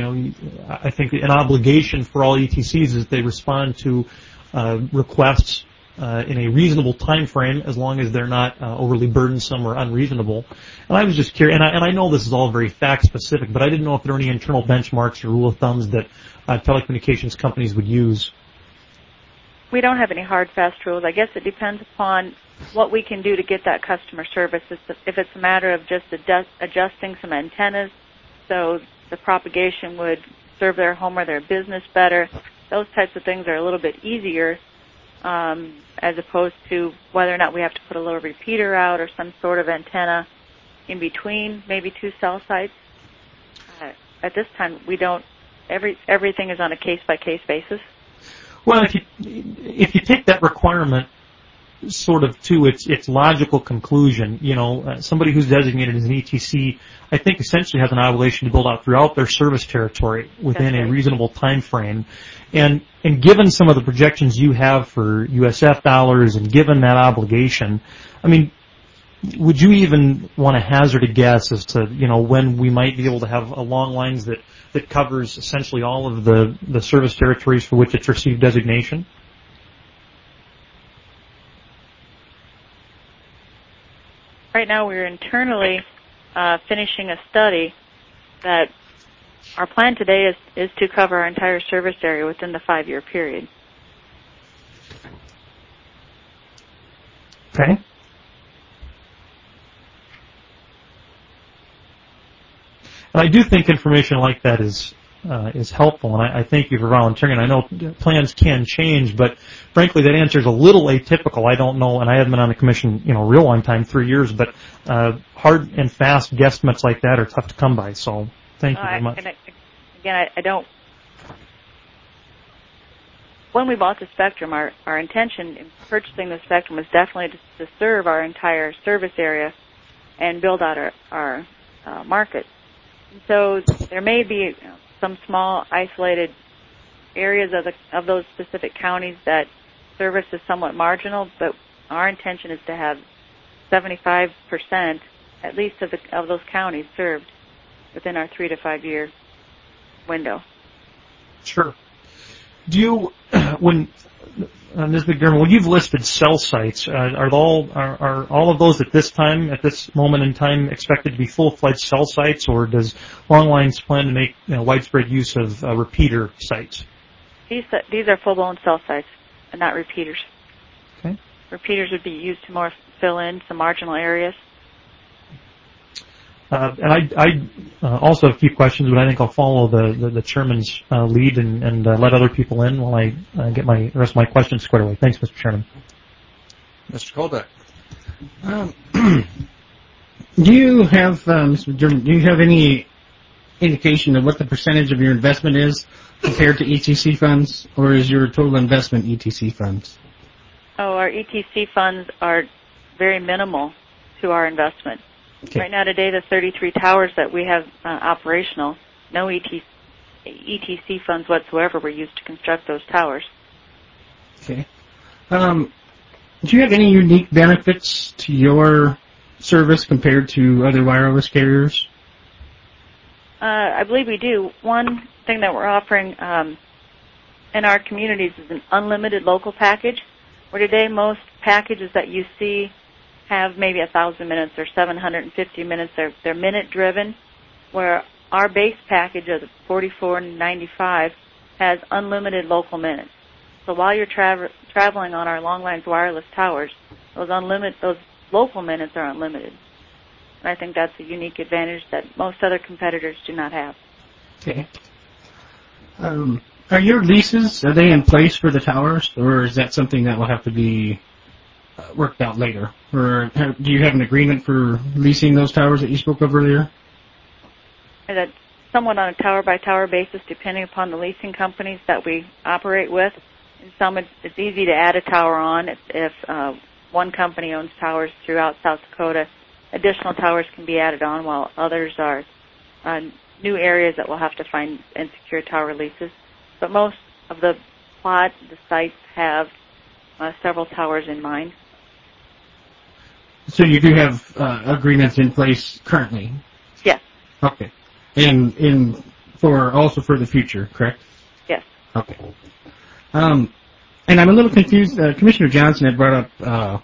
[SPEAKER 5] I think an obligation for all ETCs is they respond to requests in a reasonable time frame, as long as they're not overly burdensome or unreasonable. And I was just curious, and I know this is all very fact specific, but I didn't know if there were any internal benchmarks or rule of thumbs that telecommunications companies would use.
[SPEAKER 2] We don't have any hard, fast rules. I guess it depends upon what we can do to get that customer service. If it's a matter of just adjusting some antennas so the propagation would serve their home or their business better, those types of things are a little bit easier, as opposed to whether or not we have to put a little repeater out or some sort of antenna in between maybe two cell sites. At this time, we don't. Everything is on a case-by-case basis.
[SPEAKER 5] Well, if you take that requirement sort of to its logical conclusion, somebody who's designated as an ETC, I think essentially has an obligation to build out throughout their service territory within a reasonable time frame. And given some of the projections you have for USF dollars and given that obligation, I mean, would you even want to hazard a guess as to, when we might be able to have a Longlines that covers essentially all of the service territories for which it's received designation?
[SPEAKER 2] Right now we're internally finishing a study that our plan today is to cover our entire service area within the 5-year period.
[SPEAKER 5] Okay. And I do think information like that is helpful, and I thank you for volunteering. I know plans can change, but frankly, that answer is a little atypical. I don't know, and I haven't been on the commission, a real long time, 3 years, but hard and fast guesstimates like that are tough to come by. So, thank you very much.
[SPEAKER 2] I don't. When we bought the spectrum, our intention in purchasing the spectrum was definitely to serve our entire service area and build out our market. And so there may be some small isolated areas of those specific counties that service is somewhat marginal, but our intention is to have 75% at least of those counties served within our 3 to 5 year window.
[SPEAKER 5] Sure. Do you, Ms. McDermott, when you've listed cell sites, are all of those at this moment in time, expected to be full-fledged cell sites, or does Longlines plan to make widespread use of repeater sites?
[SPEAKER 2] These are full-blown cell sites and not repeaters.
[SPEAKER 5] Okay.
[SPEAKER 2] Repeaters would be used to more fill in some marginal areas.
[SPEAKER 5] And I also have a few questions, but I think I'll follow the chairman's lead and let other people in while I get the rest of my questions squared away. Thanks, Mr. Chairman.
[SPEAKER 1] Mr. Kolbeck.
[SPEAKER 6] Do you have, Mr. McDermott, do you have any indication of what the percentage of your investment is compared to ETC funds, or is your total investment ETC funds?
[SPEAKER 2] Oh, our ETC funds are very minimal to our investment. Okay. Right now, today, the 33 towers that we have operational, no ETC funds whatsoever were used to construct those towers.
[SPEAKER 6] Okay. Do you have any unique benefits to your service compared to other wireless carriers?
[SPEAKER 2] I believe we do. One thing that we're offering in our communities is an unlimited local package, where today most packages that you see have maybe 1,000 minutes or 750 minutes. They're minute driven, where our base package of $44.95 has unlimited local minutes. So while you're traveling on our Longlines wireless towers, those local minutes are unlimited. And I think that's a unique advantage that most other competitors do not have.
[SPEAKER 6] Okay. Are your leases, are they in place for the towers, or is that something that will have to be worked out later? Or do you have an agreement for leasing those towers that you spoke of earlier?
[SPEAKER 2] That's somewhat on a tower-by-tower basis, depending upon the leasing companies that we operate with. In some, it's easy to add a tower on. If one company owns towers throughout South Dakota, additional towers can be added on, while others are new areas that we'll have to find and secure tower leases. But most of the sites have several towers in mind.
[SPEAKER 6] So you do have agreements in place currently?
[SPEAKER 2] Yes.
[SPEAKER 6] Okay. And also for the future, correct?
[SPEAKER 2] Yes.
[SPEAKER 6] Okay. And I'm a little confused. Commissioner Johnson had brought up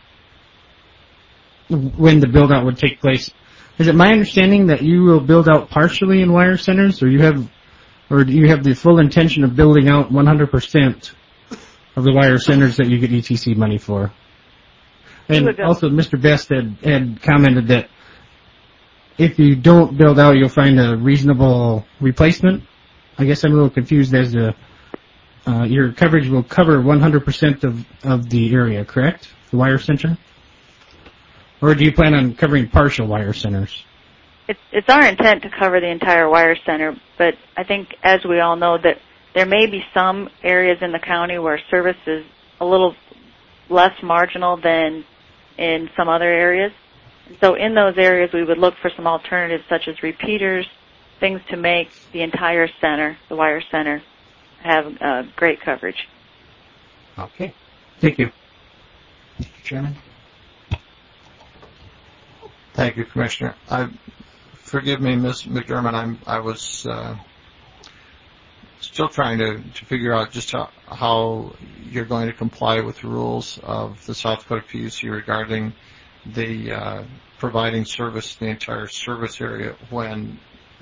[SPEAKER 6] when the build-out would take place. Is it my understanding that you will build out partially in wire centers, or do you have the full intention of building out 100% of the wire centers that you get ETC money for? And also, Mr. Best had commented that if you don't build out, you'll find a reasonable replacement. I guess I'm a little confused as to your coverage will cover 100% of the area, correct? The wire center? Or do you plan on covering partial wire centers?
[SPEAKER 2] It's our intent to cover the entire wire center, but I think, as we all know, that there may be some areas in the county where service is a little less marginal than in some other areas. And so in those areas, we would look for some alternatives, such as repeaters, things to make the entire center, the wire center, have great coverage.
[SPEAKER 6] Okay. Thank you.
[SPEAKER 7] Mr. Chairman?
[SPEAKER 1] Thank you, Commissioner. Forgive me, Ms. McDermott. I was still trying to figure out just how you're going to comply with the rules of the South Dakota PUC regarding the providing service to the entire service area when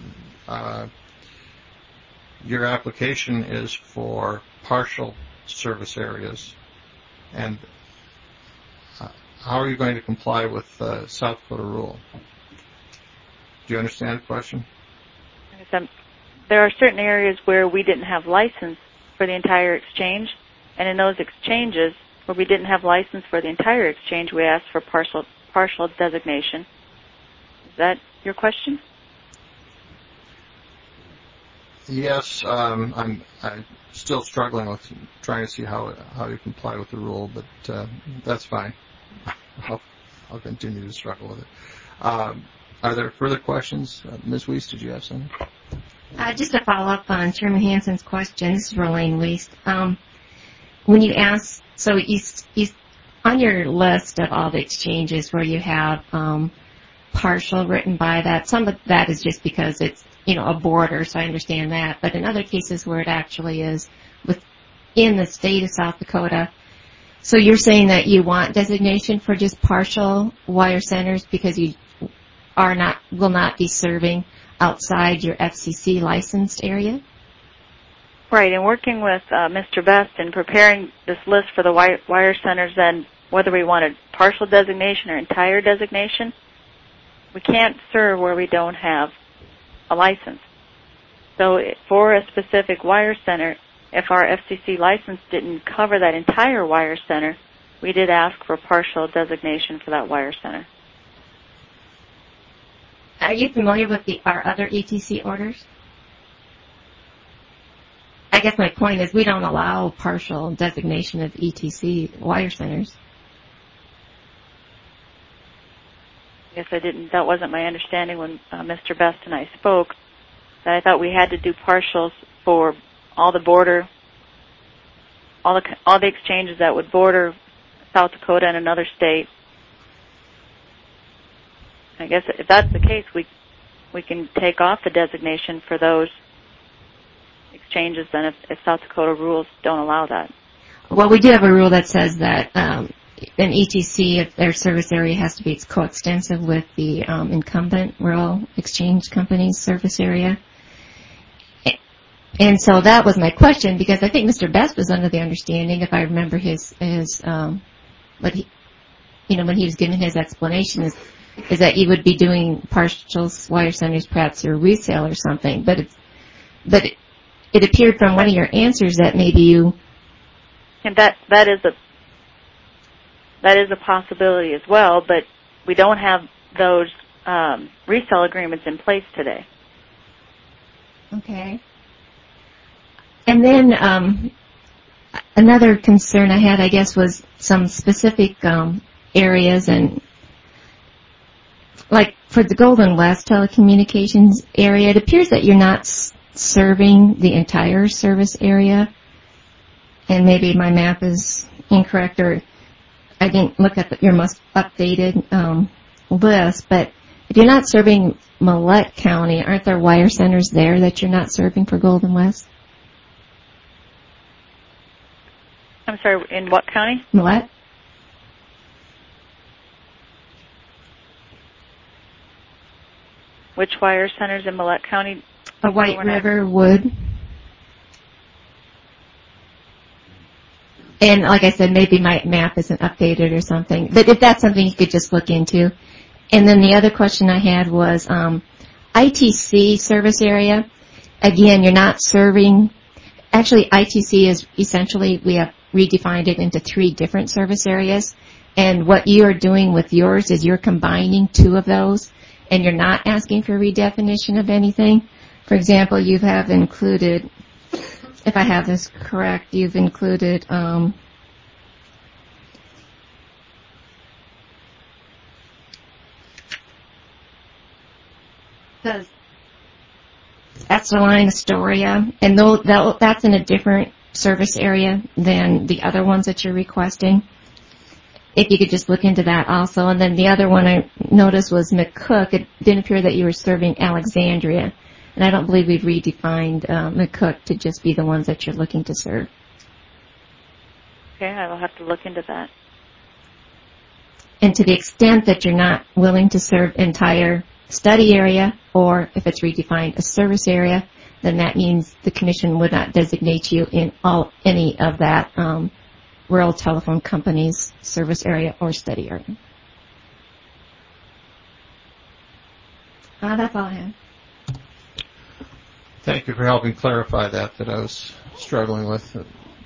[SPEAKER 1] your application is for partial service areas. And how are you going to comply with the South Dakota rule? Do you understand the question?
[SPEAKER 2] There are certain areas where we didn't have license for the entire exchange, and in those exchanges where we didn't have license for the entire exchange, we asked for partial designation. Is that your question?
[SPEAKER 1] Yes, I'm still struggling with trying to see how you comply with the rule, but that's fine. I'll continue to struggle with it. Are there further questions? Ms. Weiss, did you have something?
[SPEAKER 8] Just to follow up on Chairman Hansen's question, this is Rolene Weiss. When you ask, so you on your list of all the exchanges where you have partial written by that, some of that is just because it's a border, so I understand that. But in other cases where it actually is within the state of South Dakota, so you're saying that you want designation for just partial wire centers because you will not be serving outside your FCC licensed area?
[SPEAKER 2] Right, and working with Mr. Best in preparing this list for the wire centers, and whether we wanted partial designation or entire designation, we can't serve where we don't have a license. So for a specific wire center, if our FCC license didn't cover that entire wire center, we did ask for partial designation for that wire center.
[SPEAKER 8] Are you familiar with our other ETC orders? I guess my point is we don't allow partial designation of ETC wire centers.
[SPEAKER 2] I guess I didn't. That wasn't my understanding when Mr. Best and I spoke. That I thought we had to do partials for all the border, all the exchanges that would border South Dakota and another state. I guess if that's the case, we can take off the designation for those exchanges then if South Dakota rules don't allow that.
[SPEAKER 8] Well, we do have a rule that says that an ETC, if their service area has to be coextensive with the incumbent rural exchange company's service area. And so that was my question, because I think Mr. Best was under the understanding, if I remember his when he was giving his explanation, is is that you would be doing partial wire centers, perhaps through resale or something. But it appeared from one of your answers that maybe you.
[SPEAKER 2] And that is a possibility as well, but we don't have those resale agreements in place today.
[SPEAKER 8] Okay. And then another concern I had, I guess, was some specific areas, and like for the Golden West telecommunications area, it appears that you're not serving the entire service area, and maybe my map is incorrect, or I didn't look at your most updated list, but if you're not serving Millette County, aren't there wire centers there that you're not serving for Golden West?
[SPEAKER 2] I'm sorry, in what county?
[SPEAKER 8] Millette?
[SPEAKER 2] Which wire centers in Millette County?
[SPEAKER 8] White River, Wood. And like I said, maybe my map isn't updated or something. But if that's something you could just look into. And then the other question I had was ITC service area. Again, you're not serving. Actually, ITC is essentially, we have redefined it into 3 different service areas. And what you are doing with yours is you're combining 2 of those, and you're not asking for redefinition of anything. For example, you have included, if I have this correct, you've included Estolina Astoria, and that's in a different service area than the other ones that you're requesting. If you could just look into that also. And then the other one I noticed was McCook. It didn't appear that you were serving Alexandria. And I don't believe we've redefined McCook to just be the ones that you're looking to serve.
[SPEAKER 2] Okay, I will have to look into that.
[SPEAKER 8] And to the extent that you're not willing to serve entire study area, or if it's redefined a service area, then that means the commission would not designate you in any of that rural telephone company's service area or study area. That's all I have.
[SPEAKER 1] Thank you for helping clarify that I was struggling with.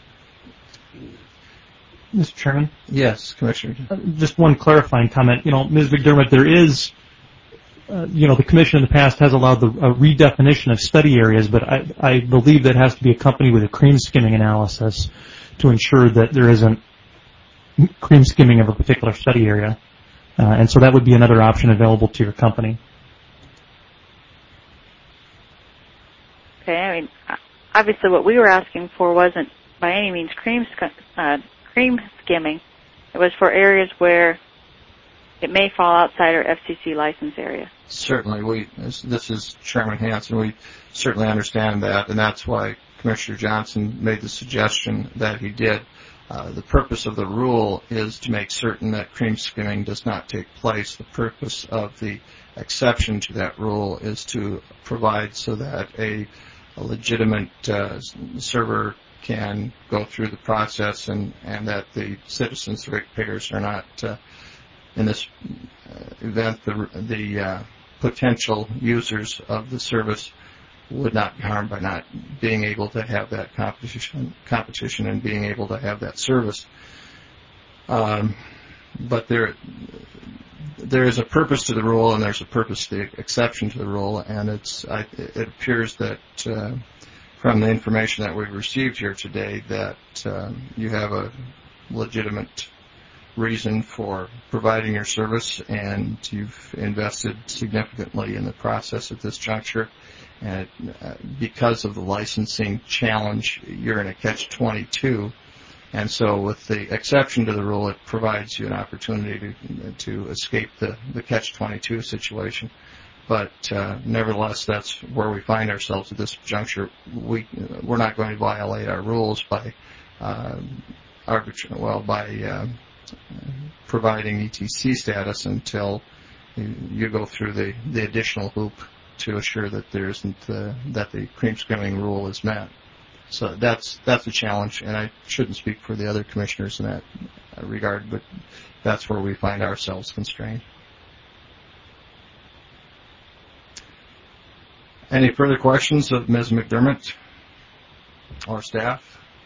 [SPEAKER 5] Mr. Chairman?
[SPEAKER 1] Yes, Commissioner.
[SPEAKER 5] Just one clarifying comment. Ms. McDermott, there is, the Commission in the past has allowed a redefinition of study areas, but I believe that has to be accompanied with a cream skimming analysis to ensure that there isn't cream skimming of a particular study area. And so that would be another option available to your company.
[SPEAKER 2] Okay, I mean, obviously what we were asking for wasn't by any means cream skimming. It was for areas where it may fall outside our FCC license area.
[SPEAKER 1] Certainly, this is Chairman Hanson. We certainly understand that, and that's why Commissioner Johnson made the suggestion that he did. The purpose of the rule is to make certain that cream skimming does not take place. The purpose of the exception to that rule is to provide so that a legitimate server can go through the process and that the citizens, ratepayers, are not, in this event, the potential users of the service would not be harmed by not being able to have that competition and being able to have that service. But there is a purpose to the rule, and there's a purpose to the exception to the rule, and it appears that from the information that we've received here today that you have a legitimate reason for providing your service, and you've invested significantly in the process at this juncture. And because of the licensing challenge, you're in a catch-22. And so with the exception to the rule, it provides you an opportunity to escape the catch-22 situation. But nevertheless, that's where we find ourselves at this juncture. We're not going to violate our rules by providing ETC status until you go through the additional hoop to assure that that the cream skimming rule is met. So that's a challenge, and I shouldn't speak for the other commissioners in that regard, but that's where we find ourselves constrained. Any further questions of Ms. McDermott or staff?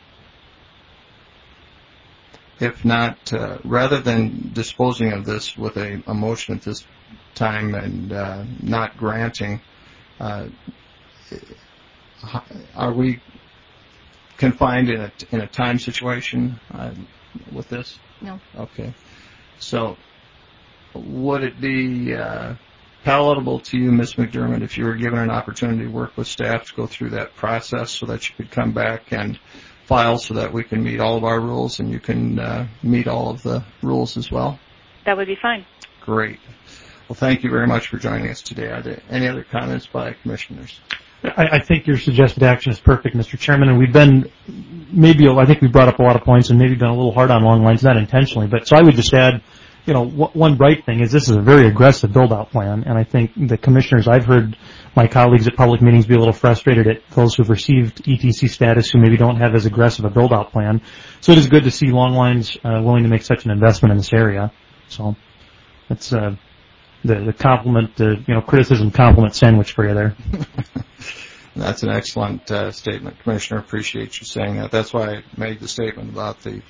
[SPEAKER 1] If not, rather than disposing of this with a motion at this time and not granting, are we confined in a time situation with this?
[SPEAKER 8] No.
[SPEAKER 1] Okay. So would it be palatable to you, Ms. McDermott, if you were given an opportunity to work with staff to go through that process so that you could come back and file so that we can meet all of our rules and you can meet all of the rules as well?
[SPEAKER 2] That would be fine.
[SPEAKER 1] Great. Well, thank you very much for joining us today. Are there any other comments by commissioners?
[SPEAKER 5] I think your suggested action is perfect, Mr. Chairman, and we've been I think we brought up a lot of points and maybe been a little hard on long lines, not intentionally, but so I would just add, one bright thing is this is a very aggressive build-out plan, and I think the commissioners, I've heard my colleagues at public meetings be a little frustrated at those who've received ETC status who maybe don't have as aggressive a build-out plan. So it is good to see long lines willing to make such an investment in this area. So that's the compliment, criticism compliment sandwich for you there.
[SPEAKER 1] That's an excellent statement, Commissioner. Appreciate you saying that. That's why I made the statement about the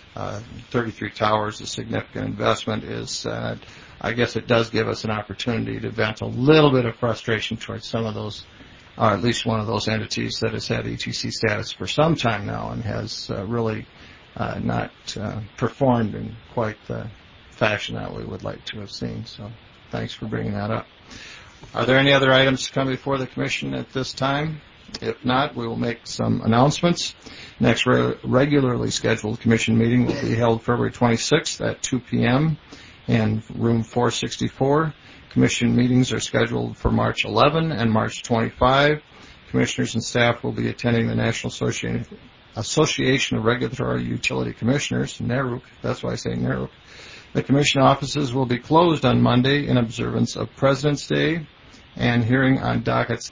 [SPEAKER 1] 33 towers, a significant investment is, I guess it does give us an opportunity to vent a little bit of frustration towards some of those, or at least one of those entities that has had ETC status for some time now and has really not performed in quite the fashion that we would like to have seen. So thanks for bringing that up. Are there any other items to come before the Commission at this time? If not, we will make some announcements. Next regularly scheduled Commission meeting will be held February 26th at 2 p.m. in room 464. Commission meetings are scheduled for March 11 and March 25. Commissioners and staff will be attending the National Association of Regulatory Utility Commissioners, NARUC. That's why I say NARUC. The Commission offices will be closed on Monday in observance of President's Day, and hearing on dockets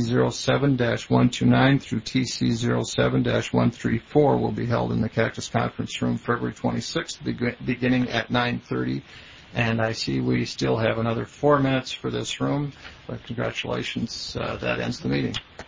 [SPEAKER 1] TC07-129 through TC07-134 will be held in the Cactus Conference Room February 26th, beginning at 9:30. And I see we still have another 4 minutes for this room, but congratulations, that ends the meeting.